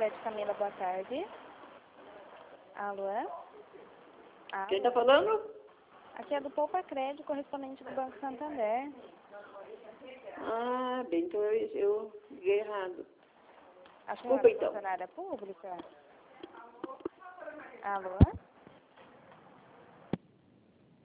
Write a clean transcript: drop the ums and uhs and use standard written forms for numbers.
Crédito, Camila, boa tarde. Alô? Quem tá falando? Aqui é do Poupa Crédito, correspondente do Banco Santander. Ah, bem, então eu liguei errado. A senhora Desculpa, é então. funcionária pública? Alô?